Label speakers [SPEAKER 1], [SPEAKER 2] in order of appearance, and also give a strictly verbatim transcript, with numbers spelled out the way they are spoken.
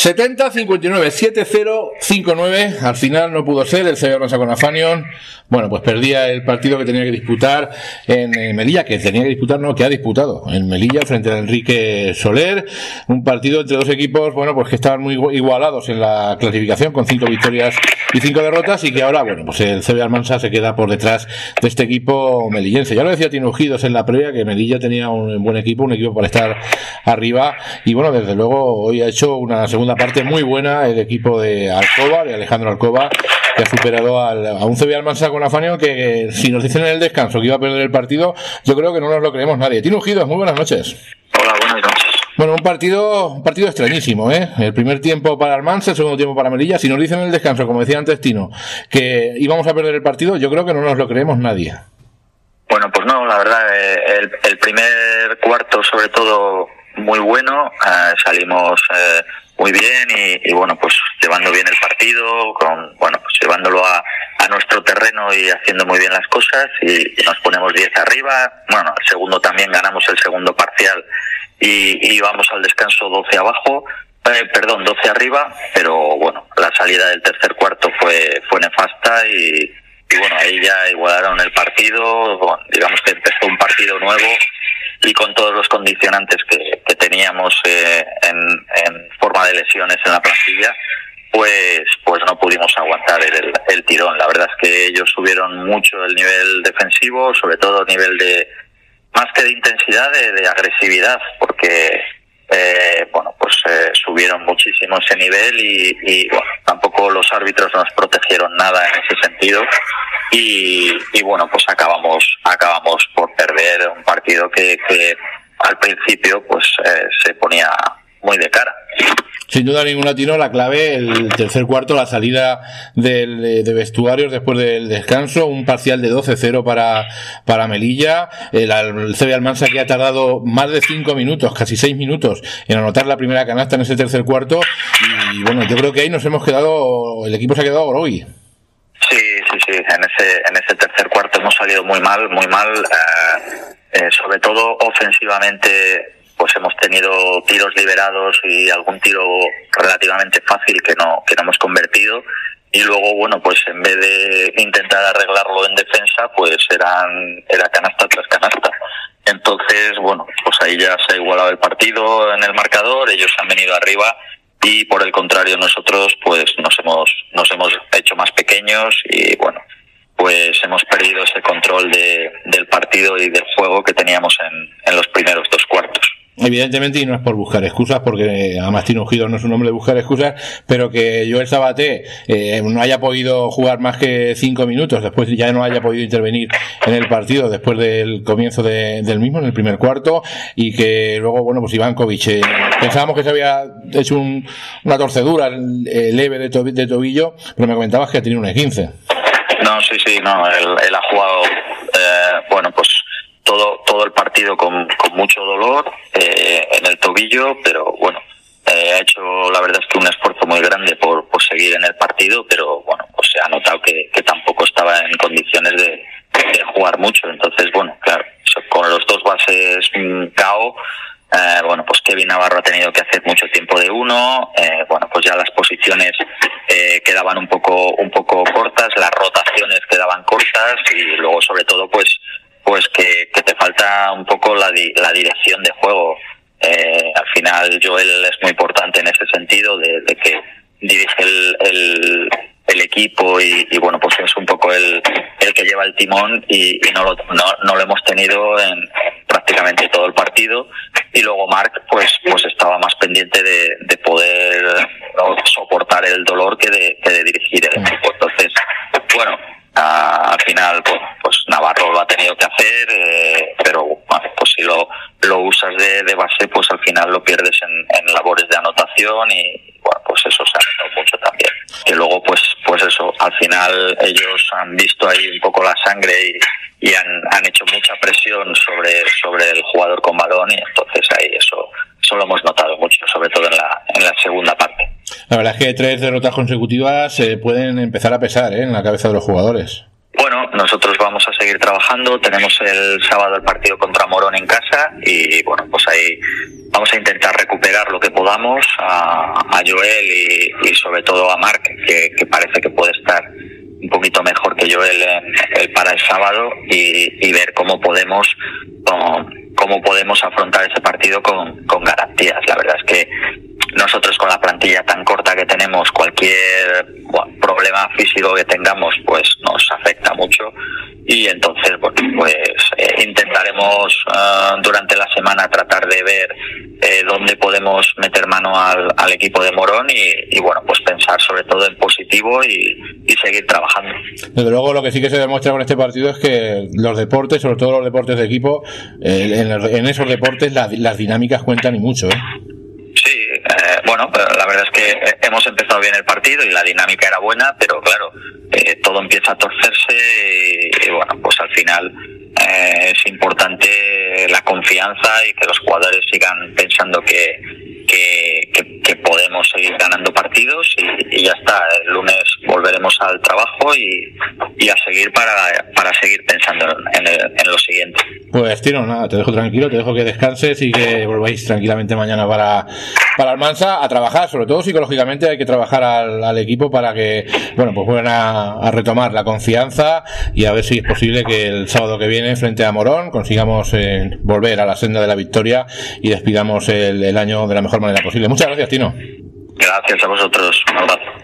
[SPEAKER 1] setenta cincuenta y nueve, siete cero cinco nueve. Al final no pudo ser. El Sevilla Almansa con Afanion, bueno, pues perdía el partido que tenía que disputar en, en Melilla, que tenía que disputar, no, que ha disputado en Melilla frente a Enrique Soler. Un partido entre dos equipos, bueno, pues que estaban muy igualados en la clasificación, con cinco victorias y cinco derrotas, y que ahora, bueno, pues el Sevilla Almansa se queda por detrás de este equipo melillense. Ya lo decía Tino Gidos en la previa, que Melilla tenía un buen equipo, un equipo para estar arriba, y bueno, desde luego hoy ha hecho una segunda parte muy buena el equipo de Alcoba, de Alejandro Alcoba, que ha superado al, a un Sevilla Almansa con Afanion que, si nos dicen en el descanso que iba a perder el partido, yo creo que no nos lo creemos nadie. Tino Gidos, muy buenas noches.
[SPEAKER 2] Hola, buenas noches.
[SPEAKER 1] Bueno, un partido un partido extrañísimo, ¿eh? El primer tiempo para Almansa, el segundo tiempo para Melilla. Si nos dicen en el descanso, como decía antes Tino, que íbamos a perder el partido, yo creo que no nos lo creemos nadie.
[SPEAKER 2] Bueno, pues no, la verdad, eh, el, el primer cuarto, sobre todo, muy bueno. Eh, salimos eh, muy bien y, y, bueno, pues llevando bien el partido, con bueno, pues llevándolo a, a nuestro terreno y haciendo muy bien las cosas, y, y nos ponemos diez arriba. Bueno, el segundo también ganamos el segundo parcial y, y vamos al descanso doce abajo, eh, perdón, doce arriba, pero bueno, la salida del tercer cuarto fue fue nefasta y, y bueno, ahí ya igualaron el partido. Bueno, digamos que empezó un partido nuevo y con todos los condicionantes que, que teníamos eh, en, en forma de lesiones en la plantilla, pues pues no pudimos aguantar el, el tirón. La verdad es que ellos subieron mucho el nivel defensivo, sobre todo a nivel de, más que de intensidad, de, de agresividad, porque eh, bueno, pues eh, subieron muchísimo ese nivel y, y bueno, tampoco los árbitros nos protegieron nada en ese sentido. Y, y bueno, pues acabamos acabamos por perder un partido que, que al principio pues eh, se ponía muy de cara.
[SPEAKER 1] Sin duda ninguna, Tino, la clave, el tercer cuarto, la salida del, de vestuarios después del descanso, un parcial de doce cero para, para Melilla, el, el Sevilla Almansa, que ha tardado más de cinco minutos, casi seis minutos, en anotar la primera canasta en ese tercer cuarto, y bueno, yo creo que ahí nos hemos quedado, el equipo se ha quedado groggy.
[SPEAKER 2] Sí, sí, sí, en ese, en ese tercer cuarto hemos salido muy mal, muy mal, eh, eh, sobre todo ofensivamente. Pues hemos tenido tiros liberados y algún tiro relativamente fácil que no que no hemos convertido, y luego bueno, pues en vez de intentar arreglarlo en defensa, pues eran era canasta tras canasta. Entonces bueno, pues ahí ya se ha igualado el partido en el marcador, ellos han venido arriba y por el contrario nosotros pues nos hemos nos hemos hecho más pequeños y bueno, pues hemos perdido ese control de, del partido y del juego que teníamos en, en los primeros dos cuartos.
[SPEAKER 1] Evidentemente, y no es por buscar excusas, porque además Tino Gidos no es un hombre de buscar excusas, pero que Joel Sabaté eh, no haya podido jugar más que cinco minutos, después ya no haya podido intervenir en el partido después del comienzo de, del mismo, en el primer cuarto, y que luego, bueno, pues Ivankovic, eh, pensábamos que se había hecho un, una torcedura eh, leve de, to, de tobillo, pero me comentabas que ha tenido un esguince.
[SPEAKER 2] No, sí, sí, no, él, él ha jugado, eh, bueno, pues todo todo el partido con, con mucho dolor eh, en el tobillo, pero bueno, eh, ha hecho la verdad es que un esfuerzo muy grande por, por seguir en el partido, pero bueno, pues se ha notado que, que tampoco estaba en condiciones de, de jugar mucho. Entonces bueno, claro, con los dos bases K O, eh, bueno, pues Kevin Navarro ha tenido que hacer mucho tiempo de uno, eh, bueno, pues ya las posiciones eh, quedaban un poco un poco cortas, las rotaciones quedaban cortas, y luego sobre todo pues pues que, que te falta un poco la, di, la dirección de juego. Eh, al final Joel es muy importante en ese sentido, de, de que dirige el, el, el equipo y, y bueno, pues es un poco el, el que lleva el timón y, y no, lo, no, no lo hemos tenido en prácticamente todo el partido. Y luego Marc pues pues estaba más pendiente de, de poder no, soportar el dolor que de, que de dirigir el equipo. Entonces, bueno, Uh, al final pues, pues Navarro lo ha tenido que hacer, eh, pero bueno, pues si lo, lo usas de, de base, pues al final lo pierdes en, en labores de anotación y bueno, pues eso se ha notado mucho también. Que luego pues pues eso, al final ellos han visto ahí un poco la sangre y, y han, han hecho mucha presión sobre, sobre el jugador con balón, y entonces ahí eso, eso lo hemos notado mucho, sobre todo en la, en la segunda parte.
[SPEAKER 1] La verdad es que tres derrotas consecutivas eh, pueden empezar a pesar ¿eh? en la cabeza de los jugadores.
[SPEAKER 2] Bueno, nosotros vamos a seguir trabajando. Tenemos el sábado el partido contra Morón en casa y bueno, pues ahí vamos a intentar recuperar lo que podamos a, a Joel y, y sobre todo a Marc, que, que parece que puede estar un poquito mejor que Joel el, el para el sábado, y, y ver cómo podemos cómo, cómo podemos afrontar ese partido con, con garantías. La verdad es que nosotros, con la plantilla tan corta que tenemos, cualquier bueno, problema físico que tengamos pues nos afecta mucho, y entonces bueno, pues eh, intentaremos uh, durante la semana tratar de ver eh, dónde podemos meter mano al, al equipo de Morón y, y bueno, pues pensar sobre todo en positivo y, y seguir trabajando.
[SPEAKER 1] Desde luego, lo que sí que se demuestra con este partido es que los deportes, sobre todo los deportes de equipo, eh, en, en esos deportes la, las dinámicas cuentan y mucho, ¿eh?
[SPEAKER 2] Sí, eh, bueno, pero la verdad es que hemos empezado bien el partido y la dinámica era buena, pero claro, eh, todo empieza a torcerse y, y bueno, pues al final eh, es importante la confianza y que los jugadores sigan pensando que, que, que, que podemos seguir ganando partidos y, y ya está. El lunes volveremos al trabajo y, y a seguir para, para seguir pensando en, el, en lo siguiente.
[SPEAKER 1] Pues Tino, nada, te dejo tranquilo, te dejo que descanses y que volváis tranquilamente mañana para, para Almansa a trabajar. Sobre todo psicológicamente hay que trabajar al, al equipo para que, bueno, pues vuelvan a, a retomar la confianza y a ver si es posible que el sábado que viene frente a Morón consigamos eh, volver a la senda de la victoria y despidamos el, el año de la mejor manera posible. Muchas gracias, Tino.
[SPEAKER 2] Gracias a vosotros, un abrazo.